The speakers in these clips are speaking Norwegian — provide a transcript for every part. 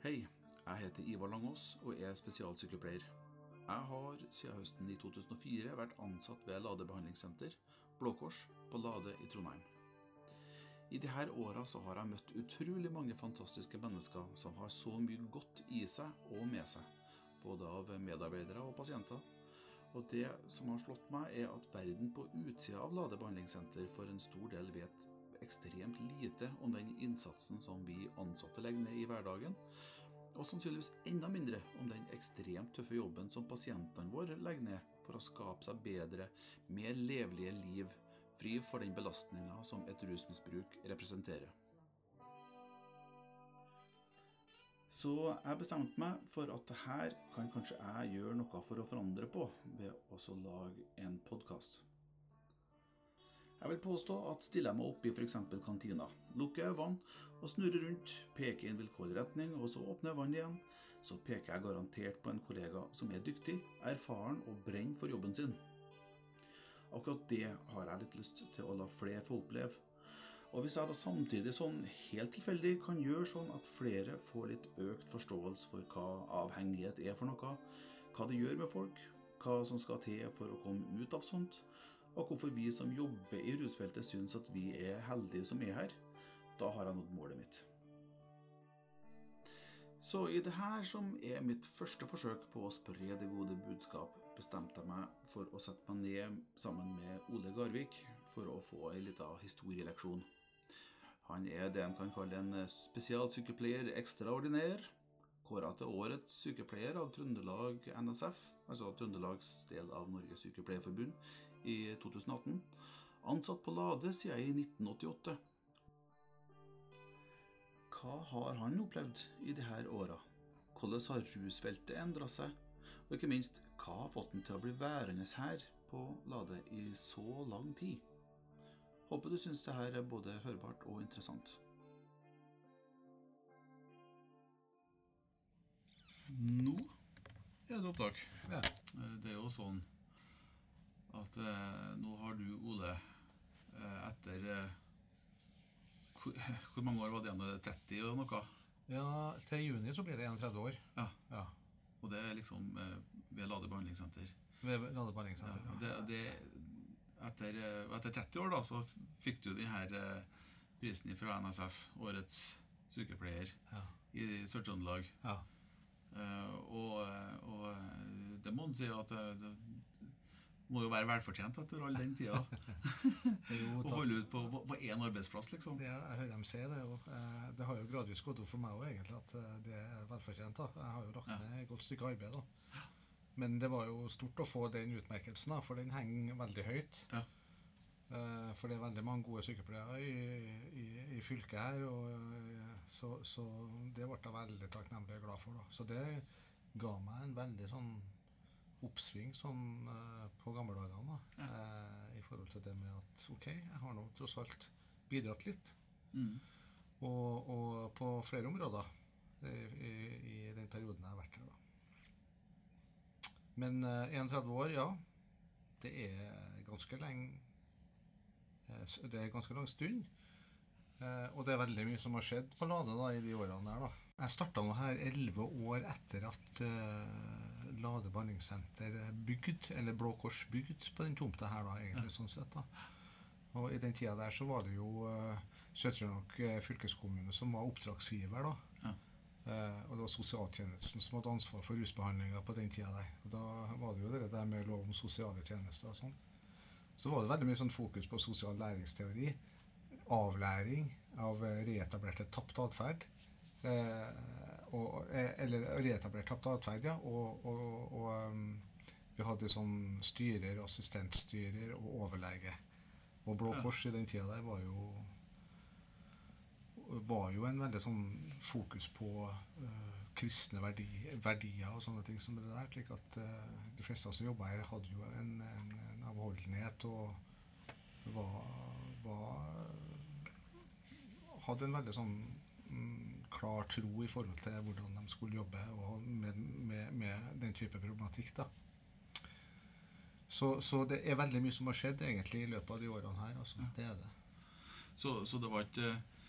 Hei, jeg heter Ivar Langås og er spesialsykepleier. Jeg har siden høsten i 2004 vært ansatt ved Lade behandlingssenter, Blå Kors, på Lade i Trondheim. I disse årene så har jeg møtt utrolig mange fantastiske mennesker som har så mye godt i seg og med seg, både av medarbeidere og pasienter. Og det som har slått meg er at verden på utsida av Lade behandlingssenter for en stor del vet ekstremt lite om den innsatsen som vi ansatte legger ned i hverdagen, og sannsynligvis enda mindre om den ekstremt tøffe jobben som pasientene våre legger ned for å skape seg bedre, mer levelige liv, fri for den belastningen som et rusmisbruk representerer. Så jeg bestemte meg for at dette kan kanskje jeg gjøre noe for å forandre på ved å lage en podcast. Jeg vil påstå at stiller jeg meg opp i for eksempel kantina, lukker øynene og snurrer rundt, peker i en vilkårlig retning og så åpner øynene igjen, så peker jeg garantert på en kollega som er dyktig, erfaren og brenner for jobben sin. Akkurat det har jeg litt lyst til å la flere få oppleve. Og hvis jeg da samtidig sånn helt tilfeldig kan gjøre sånn at flere får litt økt forståelse for hva avhengighet er for noe, hva det gjør med folk, hva som skal til for å komme ut av sånt, og hvorfor vi som jobber i rusfeltet synes at vi er heldige som er her, da har jeg nådd målet mitt. Så i det her som er mitt første forsøk på å spre det gode budskap, bestemte jeg meg for å sette meg ned sammen med Ole Garvik for å få en liten historieleksjon. Han er det en kan kalle en spesialsykepleier ekstraordinær, kåret til årets sykepleier av Trøndelag NSF, altså Trøndelags del av Norges Sykepleierforbund, i 2018, ansatt på Lade siden i 1988. Hva har han opplevd i disse årene? Hvordan har rusfeltet endret seg? Og ikke minst, hva har fått han til å bli værende her på Lade i så lang tid? Håper du synes dette er både hørbart og interessant. Nå er det opptak. Ja. Det er jo sånn at nå har du, Ole, etter hvor mange år var det igjen? 30 og noe? Ja, til juni så blir det 31 år. Ja. Og det er liksom ved Lade behandlingssenter. Ved Lade behandlingssenter, ja. Etter 30 år da, så fikk du denne prisen fra NSF, årets sykepleier i Sør-Trøndelag. Ja. Og det må man si at det må jo være velfortjent etter all den tida å holde ut på en arbeidsplass liksom. Jeg hører dem si det, og det har jo gradvis gått opp for meg også egentlig at det er velfortjent da. Jeg har jo lagt ned et godt stykke arbeid da. Men det var jo stort å få den utmerkelsen da, for den henger veldig høyt. Ja. For det er veldig mange gode sykepleiere i fylket her, og så det ble jeg veldig takknemlig og glad for da. Så det ga meg en veldig sånn oppsving sånn på gamle dagene da, i forhold til det med at ok, jeg har nå tross alt bidratt litt, og på flere områder i den perioden jeg har vært her da. Men 31 år, ja, det er ganske lenge. Det er ganske lang stund, og det er veldig mye som har skjedd på Lade da, i de årene der da. Jeg startet nå her 11 år etter at Lade behandlingssenter bygd, eller Blå Kors bygd på den tomta her da, egentlig sånn sett da. Og i den tida der så var det jo Sør-Trøndelag fylkeskommune som var oppdragsgiver da. Ja. Og det var sosialtjenesten som hadde ansvar for rusbehandlingen på den tida der. Og da var det jo det der med lov om sosiale tjenester og sånn. Så var det veldig mye sånn fokus på sosial læringsteori, avlæring av reetablerte tapt adferd, eller reetablert tapt adferd, ja, og vi hadde sånn styrer, assistentstyrer og overlege. Og Blå Kors i den tida der var jo en veldig sånn fokus på kristne verdier og sånne ting som det der, slik at de fleste som jobbet her hadde jo en avholdenhet og hadde en veldig sånn klar tro i forhold til hvordan de skulle jobbe og med den type problematikk da. Så det er veldig mye som har skjedd egentlig i løpet av de årene her, altså. Det er det. Så det var ikke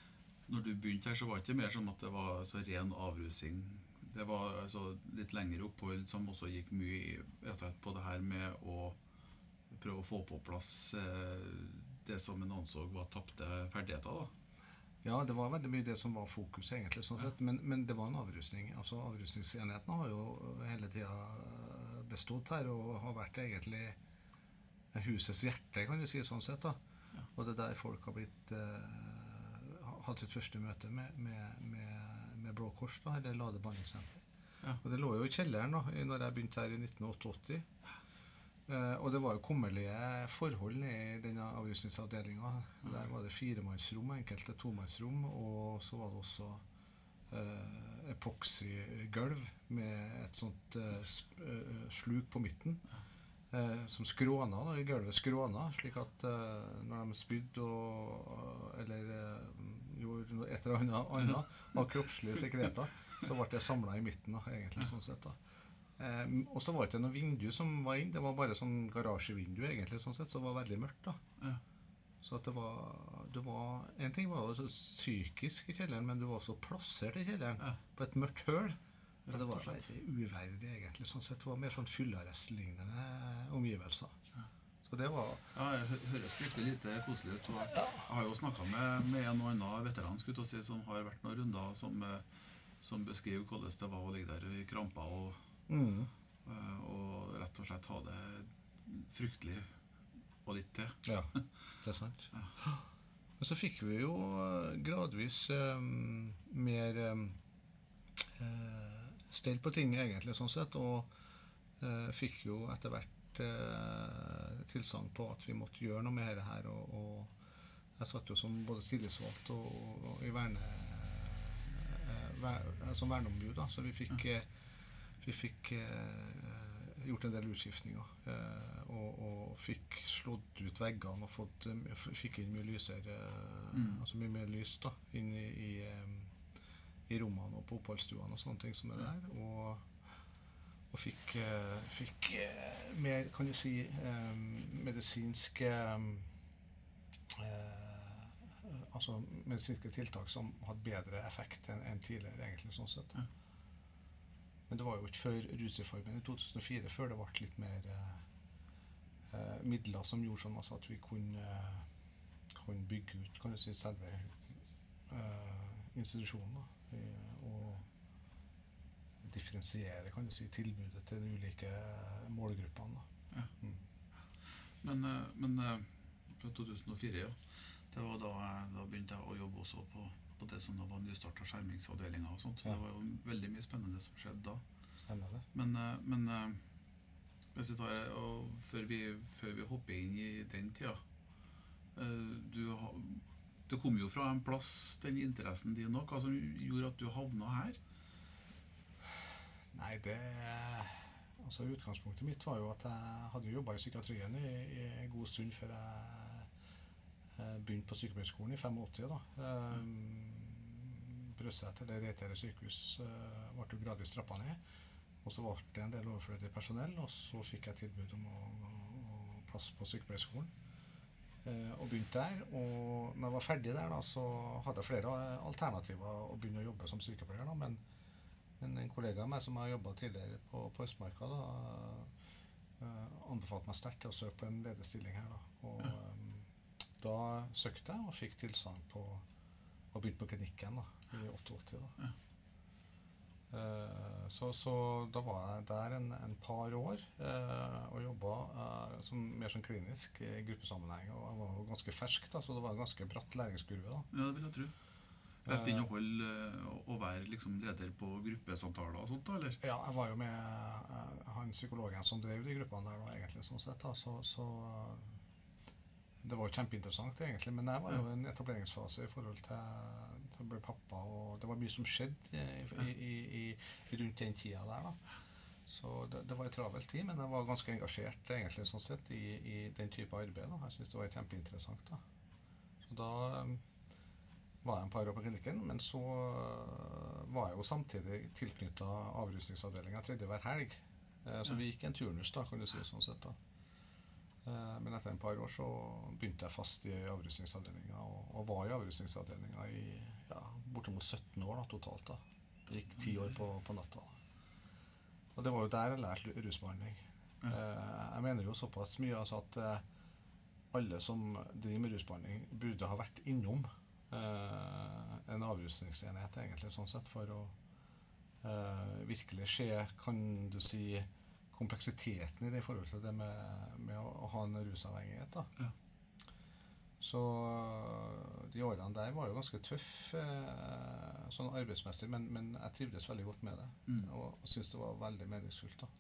når du begynte her, så var det ikke mer sånn at det var så ren avrusing. Det var altså litt lengre opphold som også gikk mye rett og slett på det her med å prøve å få på plass det som en anså var tapte ferdigheter da. Ja, det var veldig mye det som var fokus egentlig, sånn sett, men det var en avrusning. Altså avrusningsenheten har jo hele tiden bestått her, og har vært egentlig husets hjerte, kan du si, sånn sett da. Ja. Og det er der folk har blitt hatt sitt første møte med Blå Kors da, eller Lade behandlingssenter. Ja. Og det lå jo i kjelleren da, når jeg begynte her i 1988. Og det var jo kummerlige forhold i denne avrusningsavdelingen. Der var det 4-mannsrom, enkelte 2-mannsrom, og så var det også epoxygulv med et sånt sluk på midten. Som skråna da, i gulvet skråna, slik at når de spydde eller gjorde et eller annet av kroppslige sekreter, så ble det samlet i midten da, egentlig sånn sett da. Og så var det ikke noe vindu som var inn, det var bare sånn garasjevindu egentlig sånn sett, så det var veldig mørkt da. Ja. Så at det var en ting var jo så psykisk i kjelleren, men du var også plassert i kjelleren på et mørkt høl. Og det var veldig uverdig egentlig sånn sett, det var mer sånn fyllarestlignende omgivelser. Ja. Så det var... Ja, jeg høres fryktelig lite koselig ut, og jeg har jo snakket med en og annen veteran, skulle jeg si, som har vært noen runder, som beskriver hvordan det var å ligge der i krampa og rett og slett ha det fryktelig og litt til. Ja, det er sant. Ja. Men så fikk vi jo gradvis mer stell på ting egentlig sånn sett, og fikk jo etter hvert tilsagn på at vi måtte gjøre noe med det her, og jeg satt jo som både stillesvalgt og i som verneombud da, så vi fikk gjort en del utskiftninger og fikk slått ut veggene og fikk inn mye lysere, altså mye mer lys da, inn i rommene og på oppholdsstuene og sånne ting som der, og fikk mer, kan du si, medisinske altså medisinske tiltak som hadde bedre effekt enn tidligere egentlig sånn sett. Men det var jo ikke før rusreformen i 2004, før det ble litt mer midler som gjorde sånn altså at vi kunne bygge ut, kan du si, selve institusjonen da, og differensiere, kan du si, tilbudet til de ulike målgruppene da. Ja. Men fra 2004, ja, det var da begynte jeg å jobbe også på det som da var nystartet skjermingsavdelinger og sånt, så det var jo veldig mye spennende som skjedde da. Stemmer det. Men hvis vi tar, og før vi hopper inn i den tida, det kom jo fra en plass, den interessen din også, hva som gjorde at du havnet her? Nei, altså utgangspunktet mitt var jo at jeg hadde jobbet i psykiatrien i en god stund før jeg begynte på sykepleierskolen i 85 da. Brøsset eller Reitere sykehus ble jo gradvis trappet ned, og så ble det en del overflødig personell, og så fikk jeg tilbud om å plass på sykepleierskolen og begynte der, og når jeg var ferdig der da, så hadde jeg flere alternativer å begynne å jobbe som sykepleier da, men en kollega av meg som har jobbet tidligere på Østmarka da, anbefalte meg sterkt til å søke på en lederstilling her da, og da søkte jeg og fikk tilsagn på å begynne på klinikken da, i 88 da. Så da var jeg der en par år og jobbet mer som klinisk i gruppesammenheng, og jeg var jo ganske fersk da, så det var en ganske bratt læringskurve da. Ja, det vil jeg tro. Rett innhold å være liksom leder på gruppesamtaler og sånt da, eller? Ja, jeg var jo med han psykologen som drev de gruppene der da, egentlig sånn sett da, så det var jo kjempeinteressant egentlig, men det var jo en etableringsfase i forhold til å bli pappa, og det var mye som skjedde rundt den tida der da. Så det var en travel tid, men jeg var ganske engasjert egentlig sånn sett i den type arbeid da. Jeg synes det var kjempeinteressant da. Så da var jeg en par år på klinikken, men så var jeg jo samtidig tilknyttet avrusningsavdelingen tredje hver helg. Så vi gikk en turnus da, kan du si sånn sett da. Men etter en par år så begynte jeg fast i avrusningsavdelingen, og var i avrusningsavdelingen i bortimot 17 år da, totalt. Da. Det gikk 10 år på natta. Og det var jo der jeg lærte rusbehandling. Jeg mener jo såpass mye altså at alle som driver med rusbehandling burde ha vært innom en avrusningsenhet egentlig, sånn sett, for å virkelig se, kan du si, kompleksiteten i det i forhold til det med å ha en rusavhengighet. Da. Ja. Så de årene der var jo ganske tøff sånn arbeidsmessig, men jeg trivdes veldig godt med det, og syntes det var veldig meningsfullt. Da.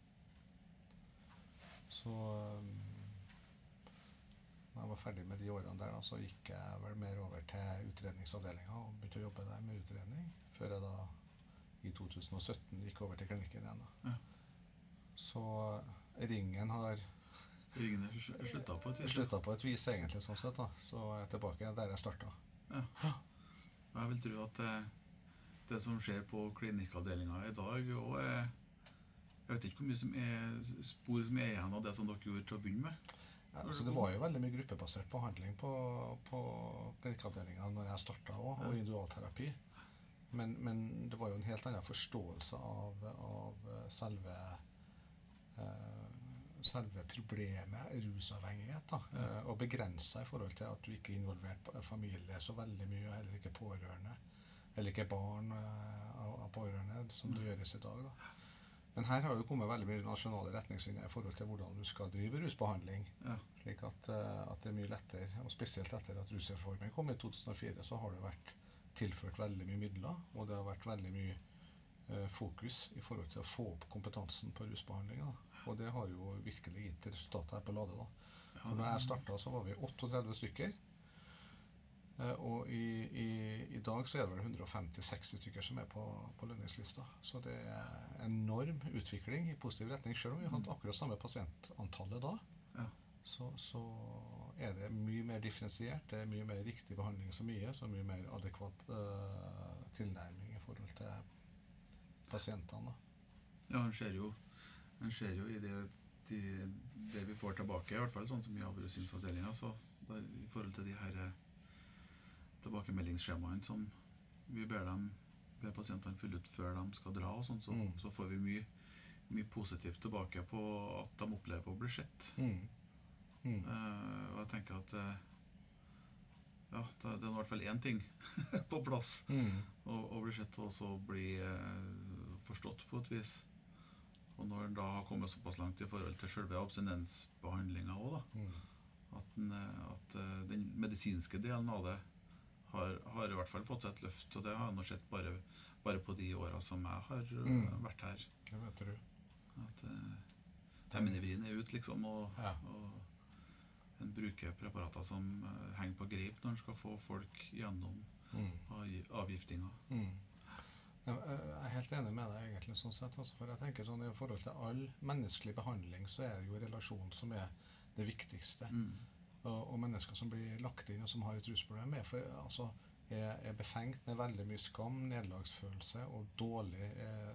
Så når jeg var ferdig med de årene der, da, så gikk jeg vel mer over til utredningsavdelingen og begynte å jobbe der med utredning, før jeg da i 2017 gikk over til klinikken igjen. Da. Ja. Så ringen har sluttet på et vis. Sluttet på et vis, egentlig, sånn sett. Da. Så jeg er tilbake der jeg startet. Ja. Jeg vil tro at det som skjer på klinikkavdelingen i dag, og jeg vet ikke hvor mye som spor som igjen av det som dere gjorde til å begynne med. Ja, så det var jo veldig mye gruppebasert behandling på klinikkavdelingen når jeg startet også, og individualterapi. Men det var jo en helt annen forståelse av selve problemet, rusavhengighet, da, og begrenset i forhold til at du ikke er involvert familie så veldig mye, eller ikke pårørende, eller ikke barn av pårørende, som det gjøres i dag. Da. Men her har jo kommet veldig mye nasjonale retningslinjer i forhold til hvordan du skal drive rusbehandling, slik at det er mye lettere, og spesielt etter at rusreformen kom i 2004, så har det vært tilført veldig mye midler, og det har vært veldig mye fokus i forhold til å få opp kompetansen på rusbehandling. Da. Og det har jo virkelig gitt resultater her på Lade. Da. For når jeg startet så var vi 38 stykker, og i dag så er det vel 150-60 stykker som er på lønningslista. Så det er enorm utvikling i positiv retning, selv om vi har hatt akkurat samme pasientantallet da. Ja. Så er det mye mer differensiert, det er mye mer riktig behandling så mye mer adekvat tilnærming i forhold til pasientene. Ja, man ser jo i det vi får tilbake, i hvert fall sånn som i avrusningsavdelingen, så i forhold til de her tilbakemeldingsskjemaene som vi ber pasientene fylle ut før de skal dra, og sånn, så får vi mye positivt tilbake på at de opplever å bli sett. Og jeg tenker at det er i hvert fall én ting på plass, å bli sett og også bli forstått på et vis. Og når en da har kommet såpass langt i forhold til selve abstinensbehandlingen også, da, at den medisinske delen av det har i hvert fall fått seg et løft, og det har jeg nå sett bare på de årene som jeg har vært her. Det vet du. At terminivrin er ut, liksom, og en bruker preparater som henger på greip når en skal få folk gjennom avgiftinga. Jeg er helt enig med deg egentlig sånn sett, altså, for jeg tenker sånn i forhold til all menneskelig behandling så er det jo relasjon som er det viktigste. Og mennesker som blir lagt inn og som har et rusproblem er befengt med veldig mye skam, nederlagsfølelse og dårlig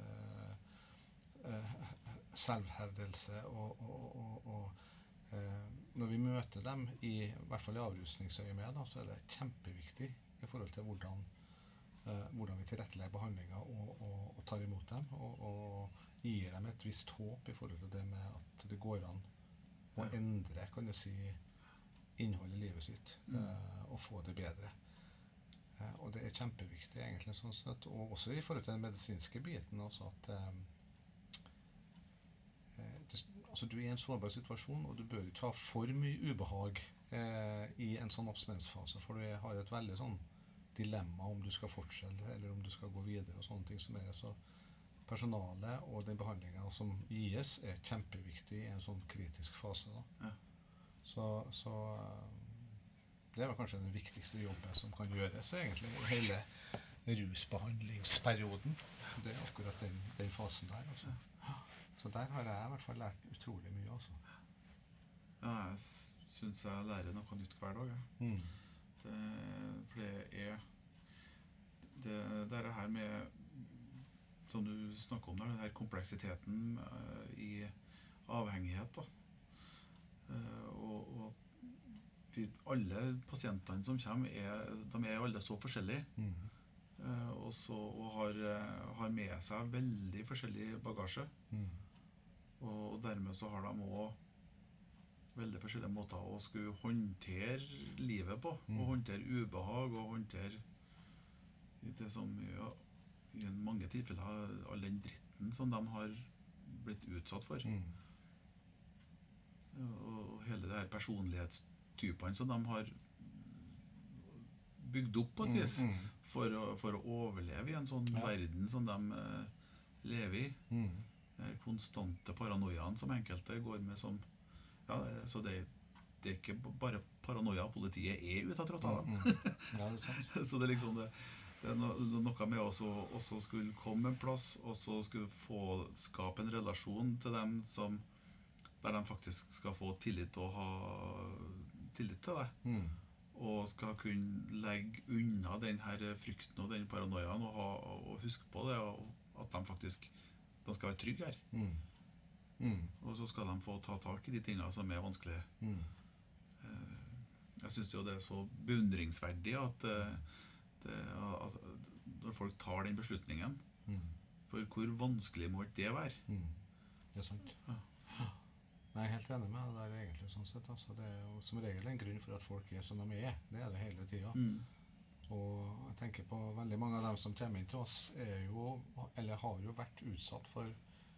selvhevdelse og når vi møter dem i hvert fall i avrusningsøyemed, da, så er det kjempeviktig i forhold til hvordan vi tilrettelegger behandlingen og tar imot dem og gir dem et visst håp i forhold til det med at det går an å endre, kan du si, innhold i livet sitt og få det bedre. Og det er kjempeviktig egentlig sånn sett, og også i forhold til den medisinske biten også, at du er i en sårbar situasjon, og du bør ikke ha for mye ubehag i en sånn abstinensfase, for du har et veldig sånn dilemma om du skal fortsette eller om du skal gå videre og sånne ting som er så personalet og den behandlingen som gis er kjempeviktig i en sånn kritisk fase da. Ja. Så det er vel kanskje den viktigste jobben som kan gjøres egentlig i hele rusbehandlingsperioden. Det er akkurat den fasen der. Altså. Så der har jeg i hvert fall lært utrolig mye. Altså. Ja, jeg synes jeg lærer noe nytt hver dag. Ja. For det er her med, som du snakker om der, den her kompleksiteten i avhengighet da. alle pasientene som kommer, de er alle så forskjellige. Og har med seg veldig forskjellig bagasje. Og dermed så har de også veldig forskjellige måter å skulle håndtere livet på, og håndtere ubehag, og håndtere det som i mange tilfeller all den dritten som de har blitt utsatt for. Og hele det her personlighetstypene som de har bygd opp på et vis for å overleve i en sånn verden som de lever i. Den konstante paranoiaen som enkelte går med som så det er ikke bare paranoia politiet er ute av trådta da. Ja, det er sant. Så det er liksom det er noe med også skulle komme en plass, og så skulle skape en relasjon til dem der de faktisk skal få tillit og ha tillit til det. Og skal kunne legge unna den her frykten og den paranoiaen og huske på det, og at de skal være trygge her. Og så skal de få ta tak i de tingene som er vanskelige. Jeg synes jo det er så beundringsverdig at når folk tar den beslutningen, for hvor vanskelig må det være? Det er sant. Jeg er helt enig med det der egentlig sånn sett. Altså, det er jo som regel en grunn for at folk er som de er. Det er det hele tiden. Og jeg tenker på veldig mange av dem som kommer inn til oss har jo vært utsatt for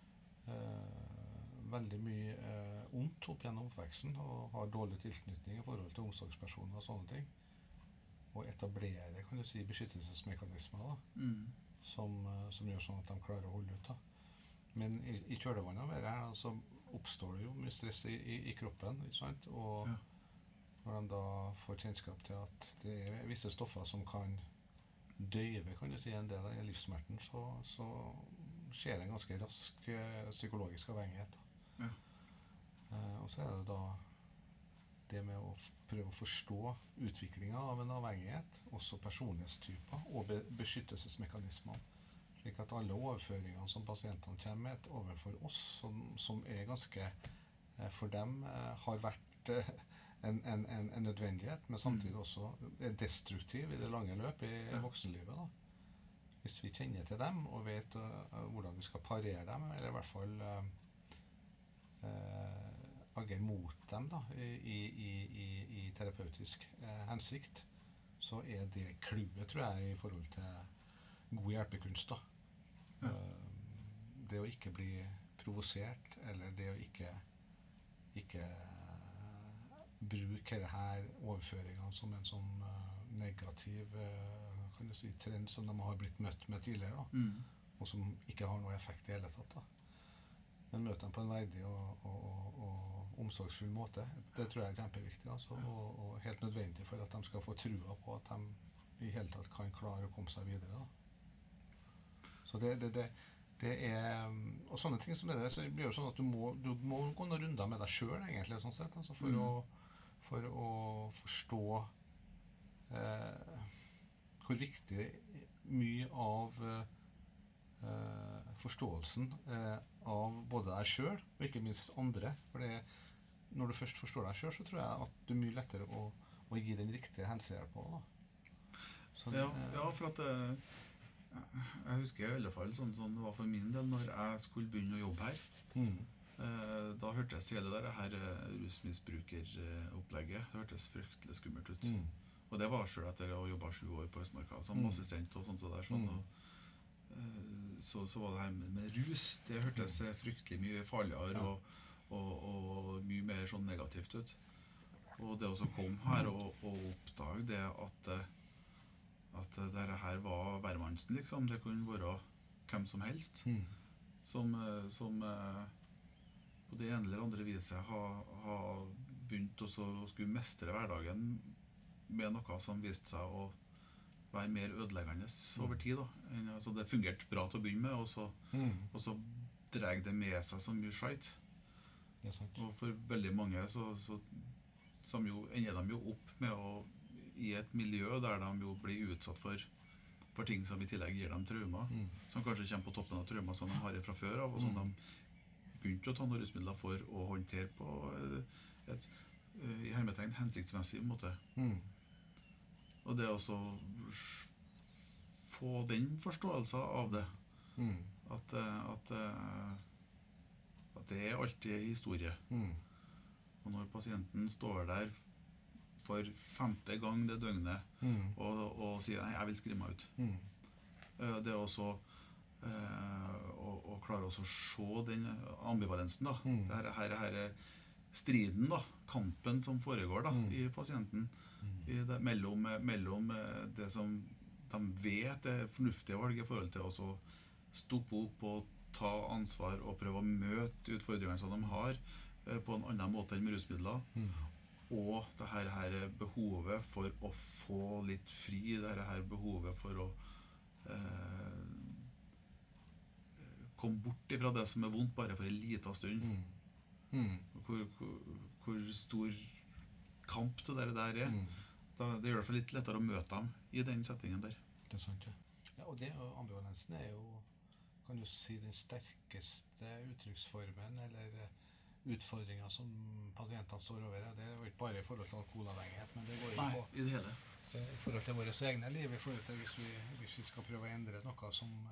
veldig mye ondt opp gjennom oppveksten, og har dårlig tilknytning i forhold til omsorgspersoner og sånne ting. Og etablere, kan du si, beskyttelsesmekanismer da, som gjør sånn at de klarer å holde ut. Da. Men i kjølvannet av det her så oppstår det jo mye stress i kroppen, ikke sant? Og når de da får kjennskap til at det er visse stoffer som kan døyve, kan du si, en del av livssmerten, så skjer det en ganske rask psykologisk avhengighet. Og så er det da det med å prøve å forstå utviklingen av en avhengighet, også personlighetstyper og beskyttelsesmekanismer, slik at alle overføringene som pasientene kommer med overfor oss, som er ganske for dem har vært en nødvendighet, men samtidig også er destruktiv i det lange løp i voksenlivet. Da. Hvis vi kjenner til dem og vet hvordan vi skal parere dem, eller i hvert fall agere mot dem da, i terapeutisk hensikt, så er det clouet, tror jeg, i forhold til god hjelpekunst. Da. Det å ikke bli provosert, eller det å ikke bruke her overføringene som en sånn negativ kan du si, trend som de har blitt møtt med tidligere, da, og som ikke har noe effekt i hele tatt. Da. Men møte dem på en verdig og omsorgsfull måte, det tror jeg er kjempeviktig, altså, og helt nødvendig for at de skal få trua på at de i hele tatt kan klare å komme seg videre. Da. Så det er, og sånne ting som det så blir jo sånn at du må gå noen runder med deg selv, egentlig, sånn sett, altså, for å forstå hvor viktig mye av forståelsen av både deg selv og ikke minst andre. For når du først forstår deg selv, så tror jeg at du er mye lettere å gi den riktige helsehjelp på. Da. For at jeg husker i alle fall sånn det var for min del når jeg skulle begynne å jobbe her. Da hørtes hele det her rusmisbrukeropplegget hørtes fryktelig skummelt ut. Og det var selv etter å ha jobbet 7 år på Østmarka som assistent og sånt så der. Så var det her med rus, det hørtes fryktelig mye farligere og mye mer sånn negativt ut. Og det også kom her og oppdage det at dette her var hvermannsen, liksom. Det kunne være hvem som helst som på det ene eller andre viset har begynt å skulle mestre hverdagen med noe som viste seg å være mer ødeleggende over tid. Da. Altså, det fungerte bra til å begynne med, og så dreier det med seg så mye skjeit. Og for veldig mange så ender de jo opp med å i et miljø der de jo blir utsatt for ting som i tillegg gir dem traumer, som kanskje kommer på toppen av traumer som de har fra før av, og som de begynte å ta noen rusmidler for å håndtere på et i hermetegn hensiktsmessig måte. Og det også få den forståelsen av det. At det alltid historie. Og når pasienten står der for 5. gang det døgnet og sier nei, jeg vil skrive meg ut. Det også å klare å se den ambivalensen da. Her striden da, kampen som foregår da, i pasienten mellom det som de vet er fornuftige valg i forhold til å stoppe opp og ta ansvar og prøve å møte utfordringene som de har på en annen måte enn med rusmidler og det her behovet for å få litt fri, det her behovet for å komme bort ifra det som er vondt bare for en liten stund. Hvor stor kamp det der er. Det gjør det for litt lettere å møte dem i den settingen der. Det er sant, ja. Ja, og ambivalensen er jo, kan du si, den sterkeste uttrykksformen eller utfordringer som pasientene står over. Det er jo ikke bare i forhold til alkoholavhengighet, men det går jo på i det hele. I forhold til våre egne liv, i forhold til hvis vi skal prøve å endre noe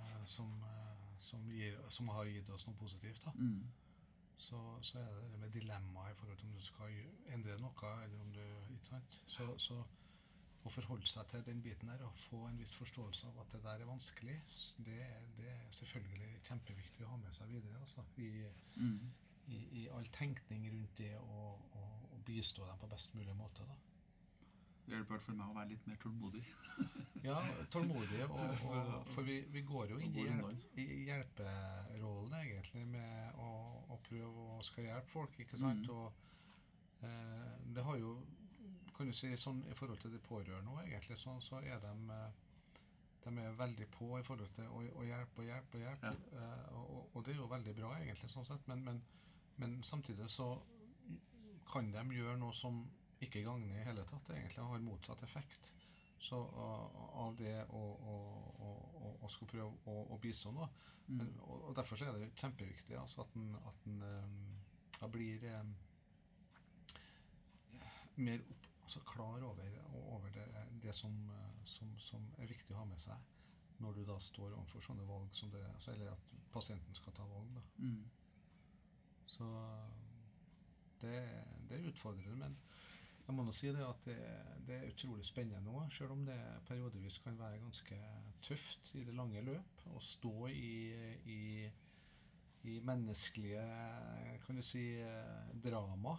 som har gitt oss noe positivt da. Så er det med dilemma i forhold til om du skal endre noe, eller om du, ikke sant? Så å forholde seg til den biten der, og få en viss forståelse av at det der er vanskelig, det er selvfølgelig kjempeviktig å ha med seg videre, altså, i all tenkning rundt det, og bistå dem på best mulig måte, da. Det hjelper for meg å være litt mer tålmodig. Ja, tålmodig, for vi går jo inn i hjelperollen egentlig med å prøve å skal hjelpe folk, ikke sant? Og det har jo, kan du si, sånn i forhold til de pårørende også, egentlig, sånn, så er de er veldig på i forhold til å hjelpe. Ja. Og det er jo veldig bra egentlig, sånn sett, men samtidig så kan de gjøre noe som ikke gagner i hele tatt, egentlig har motsatt effekt. Så av det å skulle prøve å bistå noe. Og derfor så er det kjempeviktig altså, at den blir mer klar over det som er viktig å ha med seg når du da står overfor sånne valg som det er, eller at pasienten skal ta valg da. Så det er utfordrende, men jeg må nå si det at det er utrolig spennende nå, selv om det periodevis kan være ganske tøft i det lange løp, å stå i menneskelige, kan du si, drama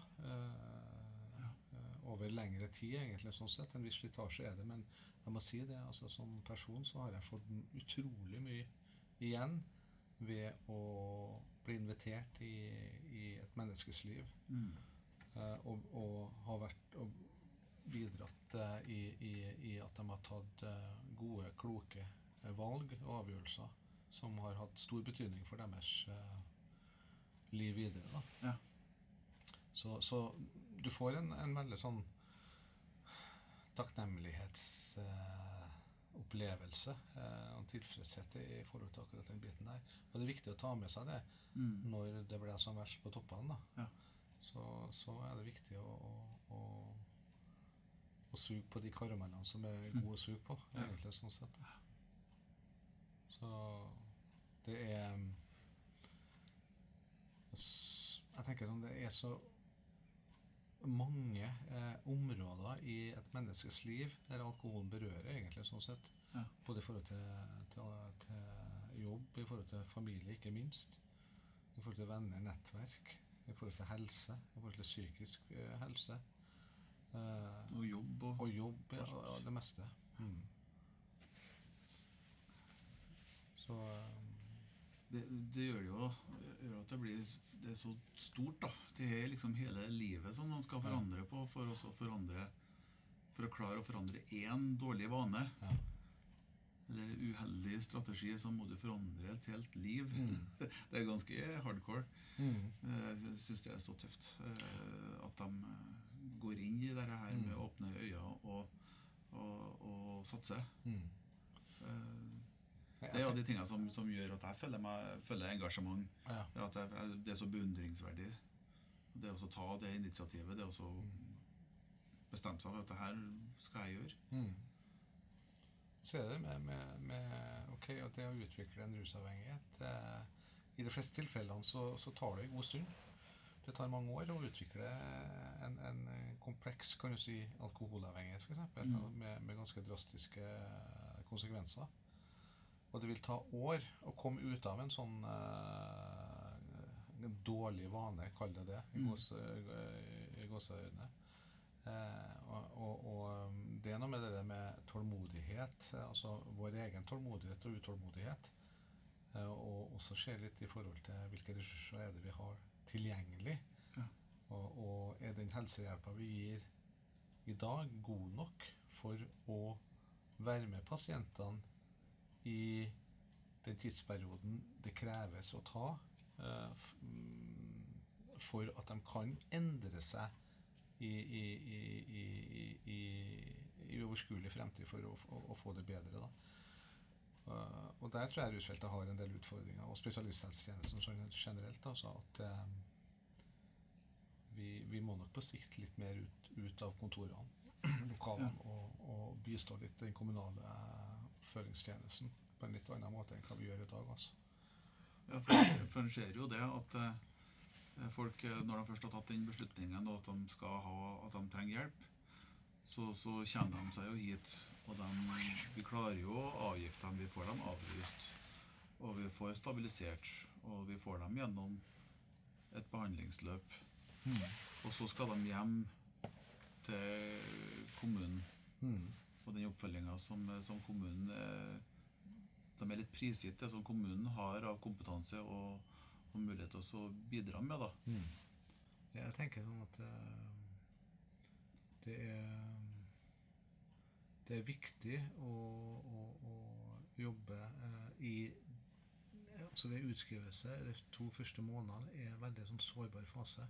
over lengre tid egentlig, sånn sett. En viss slitasje er det, men jeg må si det, altså som person så har jeg fått utrolig mye igjen ved å bli invitert i et menneskes liv. Og har vært og bidratt i at de har tatt gode, kloke valg og avgjørelser som har hatt stor betydning for deres liv videre da. Ja. Så du får en veldig sånn takknemlighetsopplevelse og tilfredshet i forhold til akkurat den biten der. Og det er viktig å ta med seg det når det ble som verst på toppene da. Ja. Så er det viktig å suge på de karamellene som er gode å suge på, egentlig, sånn sett. Så det er jeg tenker sånn, det er så mange områder i et menneskes liv der alkoholen berører, egentlig, sånn sett. Ja. Både i forhold til jobb, i forhold til familie, ikke minst. I forhold til venner, nettverk. I forhold til helse, i forhold til psykisk helse. Og jobb. Og jobb, ja, og det meste. Så det gjør jo at det er så stort da. Det er liksom hele livet som man skal forandre på for å klare å forandre en dårlig vane. Ja. Eller uheldig strategi, så må du forandre et helt liv. Det er ganske hardcore. Jeg synes det er så tøft at de går inn i dette her med åpne øyne og satse. Det er jo de tingene som gjør at jeg føler engasjement. Ja. Det er så beundringsverdig. Det å ta det initiativet, det å bestemt seg for at det her skal jeg gjøre. Så er det ok, at det å utvikle en rusavhengighet, i de fleste tilfellene så tar det en god stund. Det tar mange år å utvikle en kompleks, kan du si, alkoholavhengighet for eksempel, med ganske drastiske konsekvenser. Og det vil ta år å komme ut av en sånn en dårlig vane, kall det det, i gåseøyne. Og det er noe med det med tålmodighet, altså vår egen tålmodighet og utålmodighet, og også skje litt i forhold til hvilke ressurser er det vi har tilgjengelig, og er den helsehjelpa vi gir i dag god nok for å være med pasientene i den tidsperioden det kreves å ta for at de kan endre seg i overskuelig fremtid for å få det bedre da. Og der tror jeg rusfeltet har en del utfordringer, og spesialisthelsetjenesten generelt, altså at vi må nok på sikt litt mer ut av kontorene, lokalene, og bistå litt den kommunale oppfølgingstjenesten på en litt annen måte enn hva vi gjør i dag, altså. Ja, for en ser jo det at folk, når de først har tatt den beslutningen at de trenger hjelp, så kjenner de seg jo hit, og vi klarer jo avgiftene, vi får dem avlyst, og vi får stabilisert, og vi får dem gjennom et behandlingsløp. Og så skal de hjem til kommunen, og den oppfølgingen som kommunen de er litt prisgitt det som kommunen har av kompetanse og mulighet til å bidra med da. Jeg tenker sånn at det er viktig å jobbe altså ved utskrivelse, de 2 første månedene er en veldig sånn sårbar fase,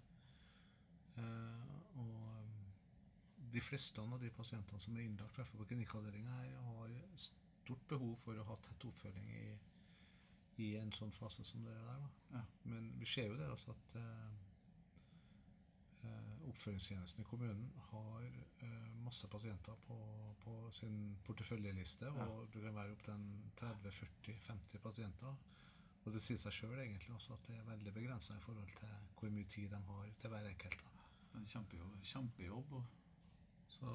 og de fleste av de pasientene som er innlagt, i hvert fall på klinikkavdelingen her, har stort behov for å ha tett oppfølging i en sånn fase som det der da. Ja. Men vi ser jo det også at oppfølgingstjenesten i kommunen har masse pasienter på sin porteføljeliste, og det kan være opp til 30, 40, 50 pasienter. Og det sier seg selv egentlig også at det er veldig begrenset i forhold til hvor mye tid de har til hver enkelt. En kjempejobb. Så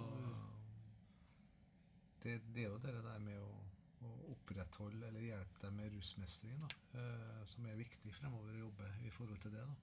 det er jo det der med å opprettholde eller hjelpe dem med rusmestring da, som er viktig fremover å jobbe i forhold til det da.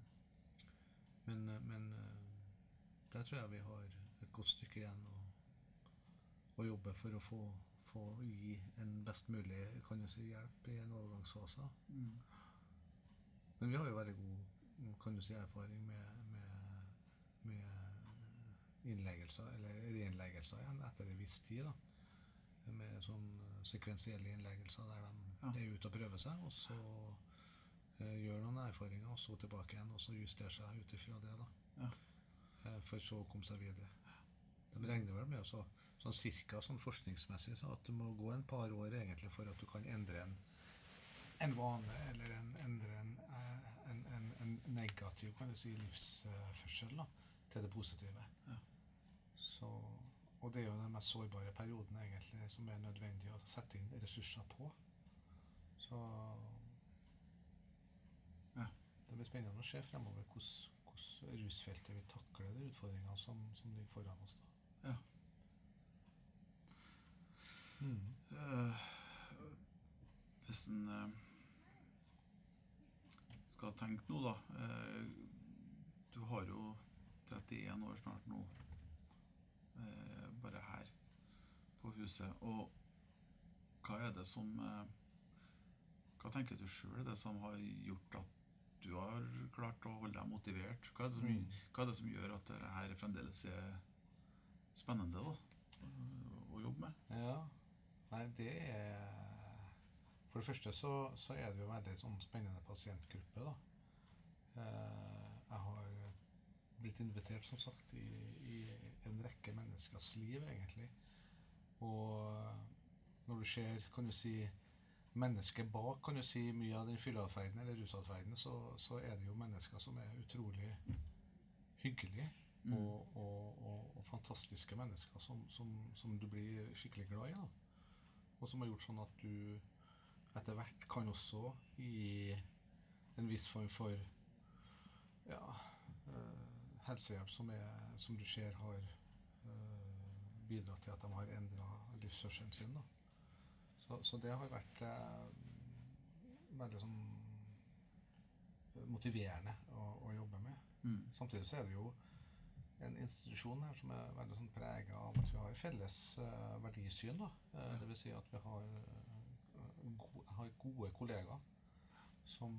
Men der tror jeg vi har et godt stykke igjen å jobbe for å få gi en best mulig, kan du si, hjelp i en overgangsfase. Men vi har jo veldig god, kan du si, erfaring med innleggelser, eller reinnleggelser igjen etter en viss tid da. Med sånn sekvensielle innleggelser der de er ute og prøver seg, og så gjør noen erfaringer, og så tilbake igjen, og så justerer seg ut ifra det da. For så å komme seg videre. De regner vel med også, sånn cirka sånn forskningsmessig, så at det må gå en par år egentlig for at du kan endre en vane, eller endre en negativ, kan du si, livsførsel da, til det positive. Så, og det er jo den mest sårbare perioden egentlig, som er nødvendig å sette inn ressurser på. Så det blir spennende å se fremover hvordan rusfeltet vil takle de utfordringene som ligger foran oss da. Ja. Hvis en skal tenke nå da, du har jo 31 år snart nå, bare her på huset, og hva er det som hva tenker du selv er det som har gjort at du har klart å holde deg motivert? Hva er det som gjør at dette her fremdeles er spennende da, å jobbe med? Ja, nei, det er for det første så er det jo veldig sånn spennende pasientgruppe da. Jeg har blitt invitert som sagt i en rekke menneskers liv egentlig, og når du ser, kan du si, mennesker bak, kan du si, mye av den fylleatferden eller rusatferden, så er det jo mennesker som er utrolig hyggelige, og fantastiske mennesker som du blir skikkelig glad i, da. Og som har gjort sånn at du etter hvert kan også gi en viss form for ja, helsehjelp som du ser har bidratt til at de har endret livsførselen sin, da. Så det har vært veldig sånn motiverende å jobbe med. Samtidig så er det jo en institusjon her som er veldig sånn preget av at vi har felles verdisyn, da. Det vil si at vi har gode kollegaer som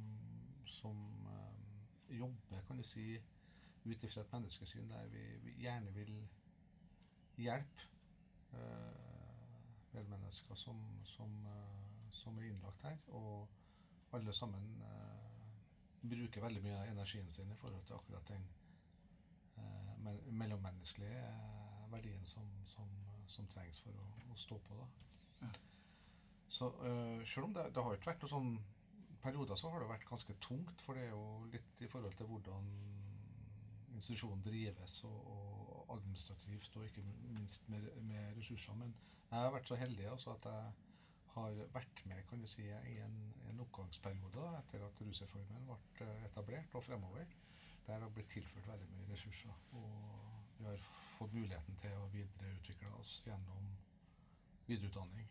jobber, kan du si, ut ifra et menneskesyn der vi gjerne vil hjelpe medmennesker som er innlagt her, og alle sammen bruker veldig mye av energien sin i forhold til akkurat den mellommenneskelige verdien som trengs for å stå på, da. Ja. Så selv om det har ikke vært noen sånn perioder, så har det vært ganske tungt, for det er jo litt i forhold til hvordan institusjonen drives og administrativt, og ikke minst med ressurser. Men jeg har vært så heldig altså, at jeg har vært med, kan du si, i en oppgangsperiode da, etter at rusreformen ble etablert og fremover. Der har blitt tilført veldig mye ressurser, og vi har fått muligheten til å videreutvikle oss gjennom videreutdanning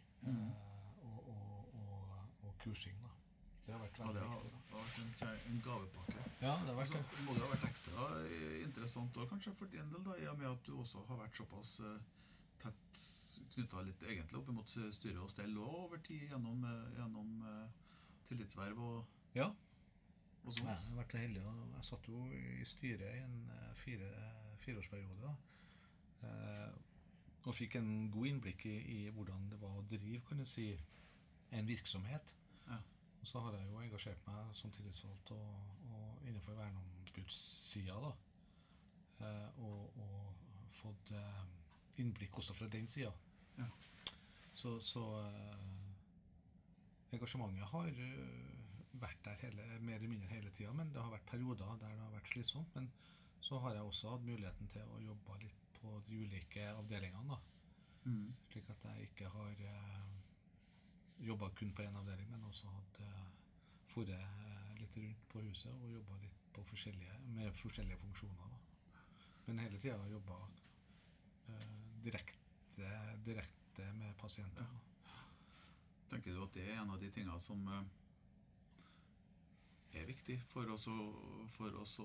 og kursing, da. Det har vært veldig viktig, da. Det har vært en gavepakke. Ja, det har vært det. Så må det ha vært ekstra interessant også, kanskje for din del, da, i og med at du også har vært såpass tett knyttet litt egentlig opp mot styre og stell og over tid gjennom tillitsverv og ja. Og sånt. Jeg har vært så heldig. Jeg satt jo i styret i en fireårsperiode, og fikk en god innblikk i hvordan det var å drive, kan du si, en virksomhet. Ja. Og så har jeg jo engasjert meg som tillitsvalgt og innenfor verneombudssida, da, og fått innblikk også fra den sida. Ja. Så engasjementet har vært der mer eller mindre hele tida, men det har vært perioder der det har vært slitsomt. Men så har jeg også hatt muligheten til å jobbe litt på de ulike avdelingene, da. Slik at jeg ikke har jobbet kun på en avdeling, men også hatt forret litt rundt på huset og jobbet litt med forskjellige funksjoner, da. Men hele tida har jeg jobbet direkte med pasienter. Ja. Tenker du at det er en av de tingene som er viktig for oss å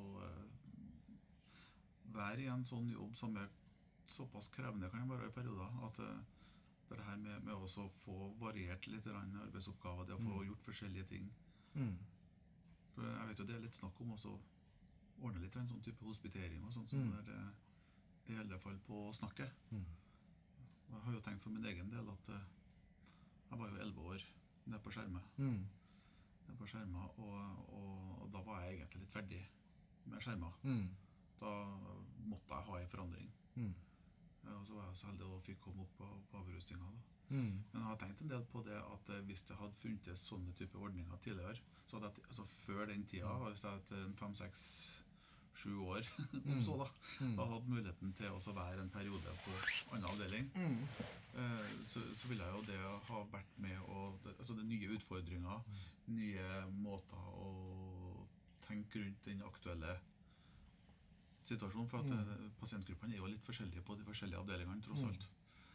være i en sånn jobb som er såpass krevende kan være i perioder, at det her med å få variert litt arbeidsoppgaver, det å få gjort forskjellige ting. For jeg vet jo det er litt snakk om også ordne litt en sånn type hospitering og sånt, så det er i alle fall på snakket. Og jeg har jo tenkt for min egen del at jeg var jo 11 år nede på skjerma, og da var jeg egentlig litt ferdig med skjerma. Da måtte jeg ha en forandring. Og så var jeg så heldig å fikk komme opp på avrustinga, da. Men jeg har tenkt en del på det at hvis det hadde funnet sånne type ordninger tidligere, så hadde jeg, altså før den tida, hvis jeg etter 5, 6, 7 år så da, og hadde muligheten til å være en periode på annen avdeling, så ville jeg jo det ha vært med altså det nye utfordringer, nye måter å tenke rundt den aktuelle situasjonen, for at pasientgruppene er jo litt forskjellige på de forskjellige avdelingene, tross alt.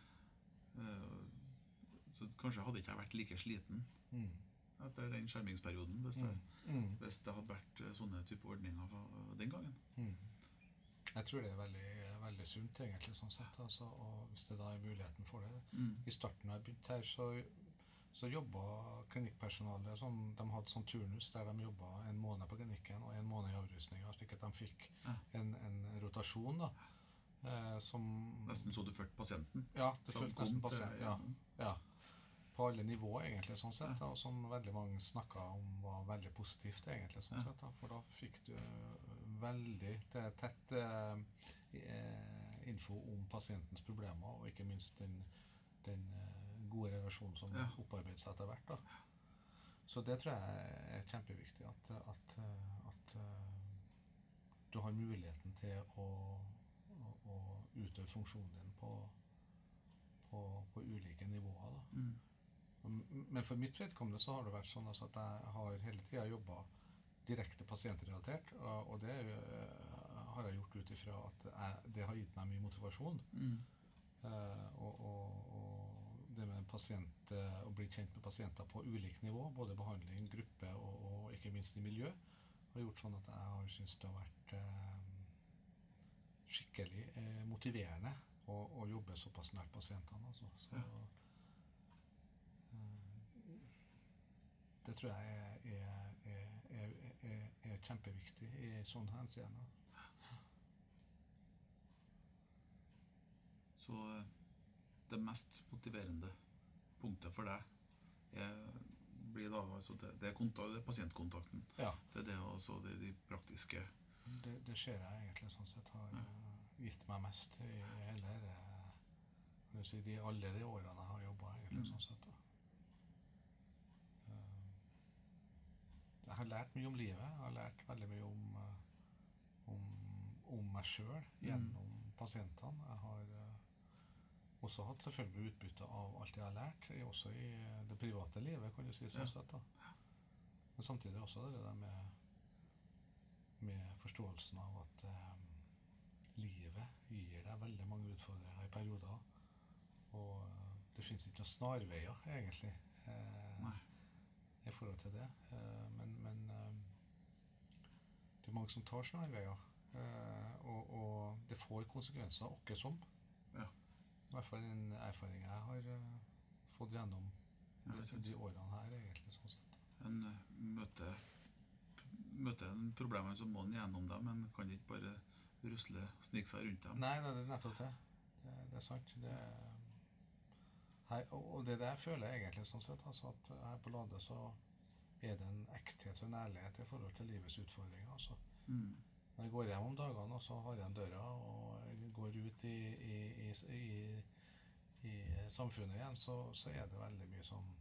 Så kanskje hadde ikke jeg vært like sliten etter den skjermingsperioden hvis det hadde vært sånne type ordninger den gangen. Jeg tror det er veldig, veldig sunt egentlig, sånn sett, altså, og hvis det da er muligheten for det. I starten da jeg begynte her, så jobbet klinikkpersonalet sånn, de hadde sånn turnus der de jobbet en måned på klinikken og en måned i avrusninga, slik at de fikk en rotasjon, da. Nesten så du førte pasienten? Ja, det følte nesten pasienten, ja. På alle nivåer egentlig, sånn sett, og som veldig mange snakket om var veldig positivt egentlig, sånn sett, da. For da fikk du veldig tett info om pasientens problemer, og ikke minst den gode relasjonen som opparbeidet seg etter hvert, da. Så det tror jeg er kjempeviktig, at du har muligheten til å utøve funksjonen din på ulike nivåer. Da. Men for mitt vedkommende så har det vært sånn altså at jeg har hele tiden jobbet direkte pasientrelatert, og det har jeg gjort ut ifra at det har gitt meg mye motivasjon. Og det med å bli kjent med pasienter på ulik nivå, både behandling, gruppe og ikke minst i miljø, har gjort sånn at jeg har syntes det har vært skikkelig motiverende å jobbe såpass nært pasientene. Altså. Så, det tror jeg er kjempeviktig i sånn henseende. Så det mest motiverende punktet for deg blir da altså det er pasientkontakten. Ja. Det er det også de praktiske. Det ser jeg egentlig sånn sett har gitt meg mest i hele alle de årene jeg har jobbet egentlig sånn sett. Da. Jeg har lært mye om livet. Jeg har lært veldig mye om meg selv gjennom pasientene. Jeg har også hatt selvfølgelig utbytte av alt jeg har lært, også i det private livet, kan du si sånn sett. Da. Men samtidig også det der med forståelsen av at livet gir deg veldig mange utfordringer i perioder, og det finnes ikke noen snarveier egentlig i forhold til det. Men det er mange som tar snarveier, og det får konsekvenser åkke som. I hvert fall en erfaring jeg har fått gjennom de årene her, egentlig, sånn sett. En møter en problemer som må en gjennom dem, men kan ikke bare snike seg rundt dem. Nei, det er nettopp det. Det er sant. Og det der føler jeg egentlig sånn sett, altså at her på Lade så er det en ekthet og en ærlighet i forhold til livets utfordringer, altså. Når jeg går hjem om dagene, og så har jeg en døra, og går ut i samfunnet igjen, så er det veldig mye sånn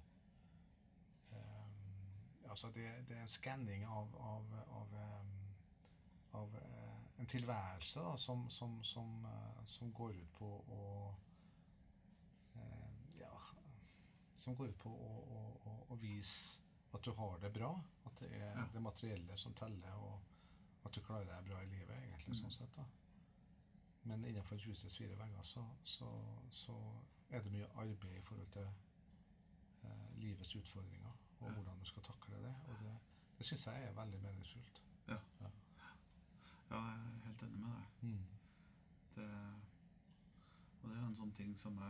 altså det er en skanning av en tilværelse da, som går ut på å vise at du har det bra, at det er det materielle som teller, og at du klarer deg bra i livet, egentlig, sånn sett. Da. Men innenfor husets 4 vegger så er det mye arbeid i forhold til livets utfordringer, og hvordan du skal takle det. Og det synes jeg er veldig meningsfullt. Ja, jeg er helt enig med deg. Og det er en sånn ting som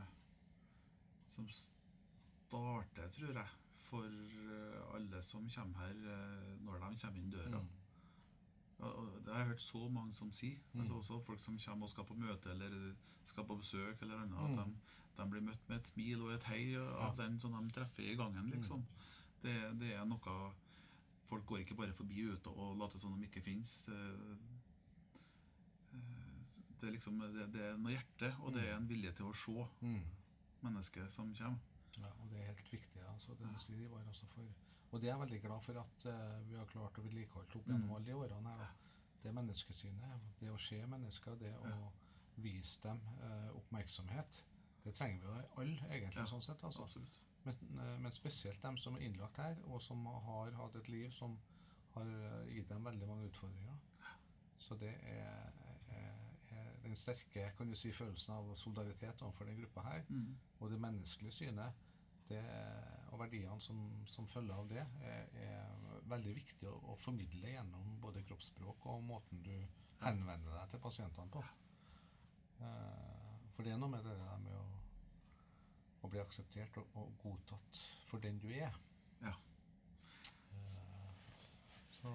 starter, tror jeg, for alle som kommer her når de kommer inn døra. Og det har jeg hørt så mange som sier, altså også folk som kommer og skal på møte eller skal på besøk eller annet, at de blir møtt med et smil og et hei av den som de treffer i gangen, liksom. Det er noe, folk går ikke bare forbi ut og later som de ikke finnes. Det er liksom, det er noe hjerte, og det er en vilje til å se mennesket som kommer. Ja, og det er helt viktig, altså, det du sier, var altså og det er jeg veldig glad for at vi har klart å vedlikeholde opp gjennom alle de årene her. Det menneskesynet, det å se mennesker, det å vise dem oppmerksomhet, det trenger vi jo alle egentlig, sånn sett. Altså. Absolutt. Men spesielt dem som er innlagt her, og som har hatt et liv som har gitt dem veldig mange utfordringer. Så det er den sterke, kan du si, følelsen av solidaritet overfor den gruppa her, og det menneskelige synet, og verdiene som følger av det, er veldig viktig å formidle gjennom både kroppsspråk og måten du henvender deg til pasientene på. For det er noe med det der med å bli akseptert og godtatt for den du er. Ja. Så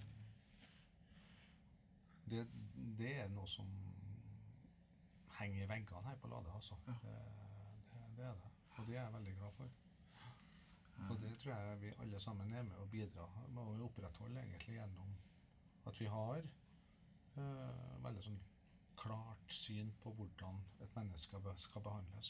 det er noe som henger i veggene her på Lade, altså. Det er det. Og det er jeg veldig glad for. Og det tror jeg vi alle sammen er med å bidra med å opprettholde egentlig gjennom at vi har veldig sånn klart syn på hvordan et menneske skal behandles.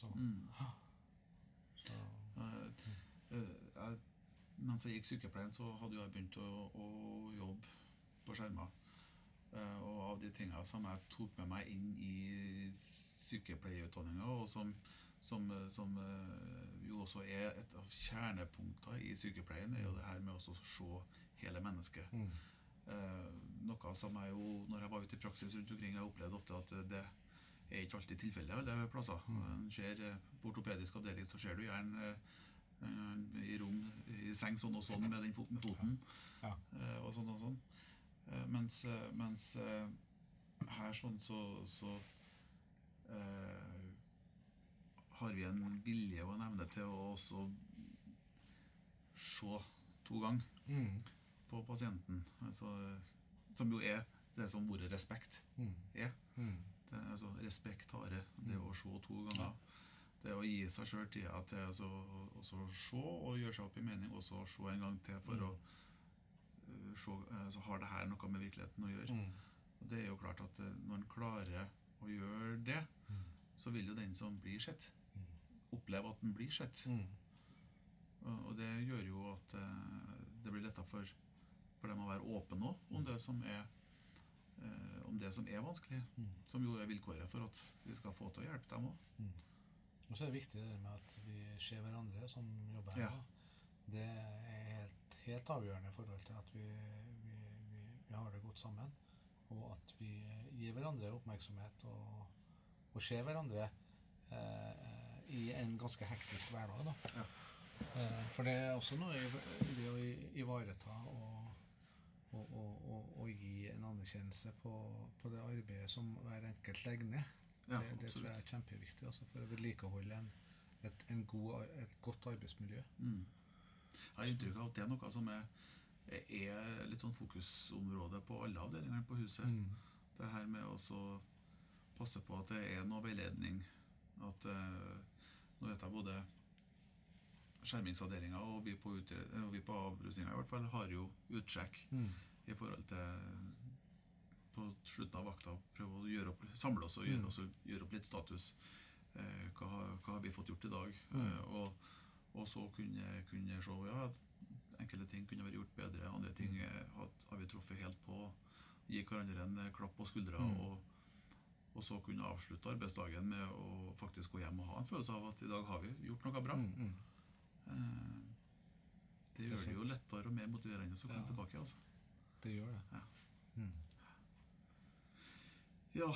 Mens jeg gikk sykepleien, så hadde jeg begynt å jobbe på skjermer. Og av de tingene som jeg tok med meg inn i sykepleierutdanningen, og som jo også et av kjernepunkter i sykepleien, jo det her med å se hele mennesket. Noe som jeg jo, når jeg var ute i praksis rundt omkring, jeg opplevde ofte at det ikke alltid tilfellet alle plasser. En ser på ortopedisk avdeling, så ser du gjerne i rom, i seng sånn og sånn med foten, og sånn og sånn. Mens her sånn så har vi en vilje og en evne til å også se 2 ganger på pasienten, altså, som jo det som ordet respekt det, altså respektare, det å se 2 ganger, det å gi seg selv tida til å se og gjøre seg opp i mening, og så se en gang til for å se, så har det her noe med virkeligheten å gjøre. Og det jo klart at når en klarer å gjøre det, så vil jo den som blir sett oppleve at den blir sett. Og det gjør jo at det blir lettere for dem å være åpne også om det som vanskelig, som jo vilkåret for at vi skal få til å hjelpe dem også. Og så det viktig det med at vi ser hverandre som jobber her. Det helt avgjørende i forhold til at vi har det godt sammen, og at vi gir hverandre oppmerksomhet og ser hverandre i en ganske hektisk hverdag da. For det også noe i det å ivareta og gi en anerkjennelse på det arbeidet som hver enkelt legger ned. Det tror jeg kjempeviktig altså, for å vedlikeholde et godt arbeidsmiljø. Jeg har inntrykk av at det noe som er litt sånn fokusområde på alle avdelingene på huset. Det her med å passe på at det noe veiledning, at nå vet jeg både skjermingsavdelingen og vi på avrusningen i hvert fall har jo utsjekk i forhold til på slutten av vakta prøve å samle oss og gjøre opp litt status. Hva har vi fått gjort i dag? Og så kunne se, enkelte ting kunne vært gjort bedre, andre ting har vi truffet helt på, gi hverandre en klapp på skuldra, og så kunne avslutte arbeidsdagen med å faktisk gå hjem og ha en følelse av at i dag har vi gjort noe bra. Det gjør det jo lettere og mer motiverende å komme tilbake, altså. Det gjør det. Ja,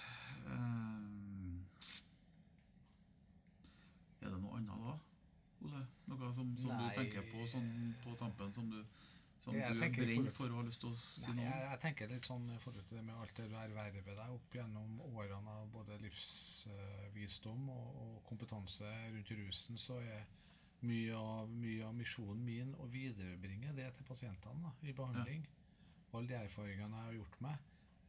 det noe annet da, Ole? Noe som du tenker på sånn på tampen, som du brenner for å ha lyst til å si noe? Jeg tenker litt sånn i forhold til det med alt det du erverver deg opp gjennom årene av både livsvisdom og kompetanse rundt rusen, så mye av misjonen min å viderebringe det til pasientene da, i behandling. Alle de erfaringene jeg har gjort meg,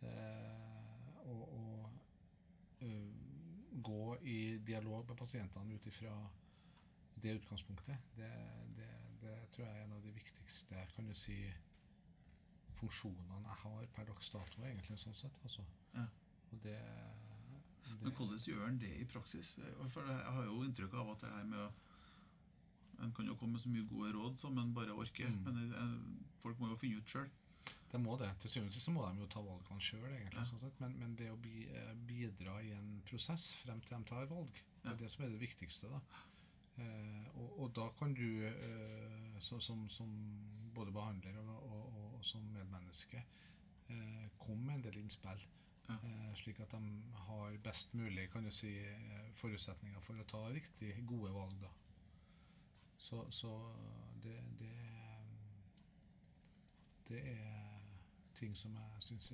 og gå i dialog med pasientene ut ifra det utgangspunktet, det tror jeg en av de viktigste, kan du si, funksjonene jeg har per dags dato, egentlig, sånn sett, altså. Og Men hvordan gjør en det i praksis? For jeg har jo inntrykk av at det her med en kan jo komme med så mye gode råd som en bare orker, men folk må jo finne ut selv. Det må det. Til syvende og sist så må de jo ta valgene selv, egentlig, sånn sett. Men det å bidra i en prosess frem til de tar valg, det det som det viktigste da. Og da kan du, som både behandler og som medmenneske, komme med en del innspill, slik at de har best mulig, kan du si, forutsetninger for å ta riktig gode valg da. Så det ting som jeg synes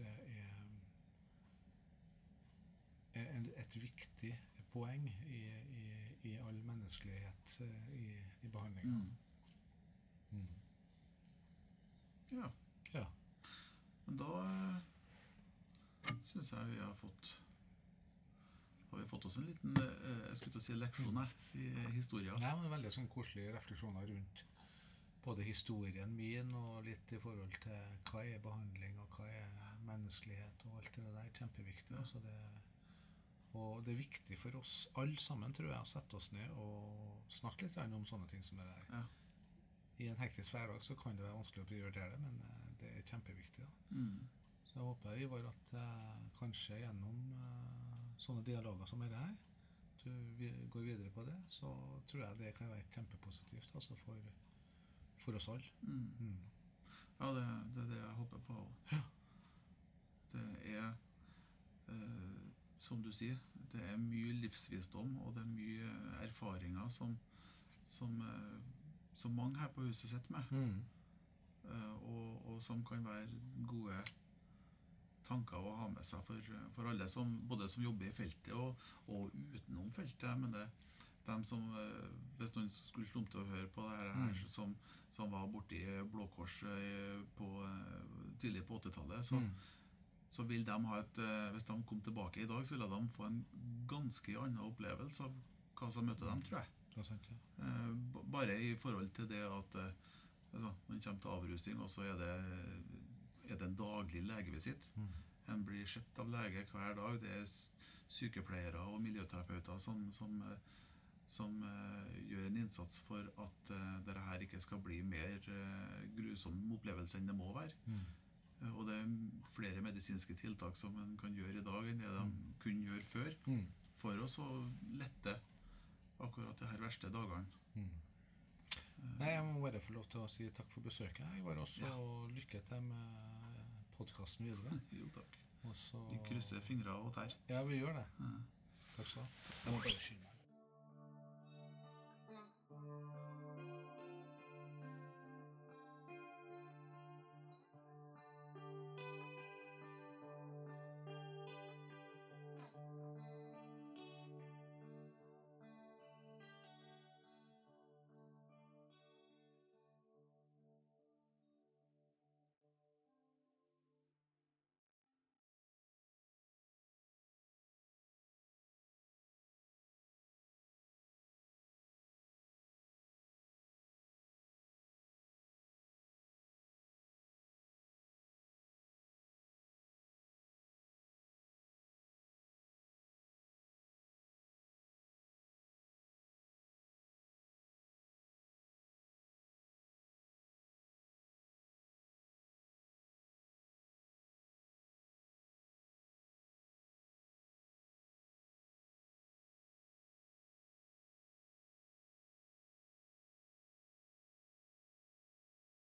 et viktig poeng i all menneskelighet i behandlingen. Ja. Men da synes jeg vi har fått oss en liten, jeg skulle til å si leksjon i historien. Ja, men veldig sånn koselige refleksjoner rundt både historien min og litt i forhold til hva behandling og hva menneskelighet og alt det der, kjempeviktig. Altså og det viktig for oss alle sammen, tror jeg, å sette oss ned og snakke litt om sånne ting som det der. I en hektisk hverdag så kan det være vanskelig å prioritere det, men det kjempeviktig da. Så jeg håper, Ivar, at kanskje gjennom sånne dialoger som dette her, vi går videre på det, så tror jeg det kan være kjempepositivt, altså for oss alle. Ja, det er det jeg håper på. Ja. Det er, som du sier, det er mye livsvisdom, og det er mye erfaringer som mange her på huset sitter med. Og som kan være gode tanker å ha med seg for alle både som jobber i feltet og utenom feltet, men dem som, hvis noen skulle slumpe til å høre på det her som var borte i Blå Kors tidlig på 80-tallet, så vil de ha hvis de kom tilbake i dag, så ville de få en ganske annen opplevelse av hva som møter dem, tror jeg. Det er sant, ja. Bare i forhold til det at når man kommer til avrusing, og så er det en daglig legevisitt. En blir sett av lege hver dag. Det er sykepleiere og miljøterapeuter som gjør en innsats for at dette her ikke skal bli mer grusom opplevelse enn det må være. Og det er flere medisinske tiltak som en kan gjøre i dag enn det de kunne gjøre før, for oss å lette akkurat de her verste dagene. Nei, jeg må bare få lov til å si takk for besøket. Jeg var også lykke til med podcasten videre. Jo, takk. Vi krysser fingre og tær. Ja, vi gjør det. Takk skal du ha. Jeg må bare skynde meg.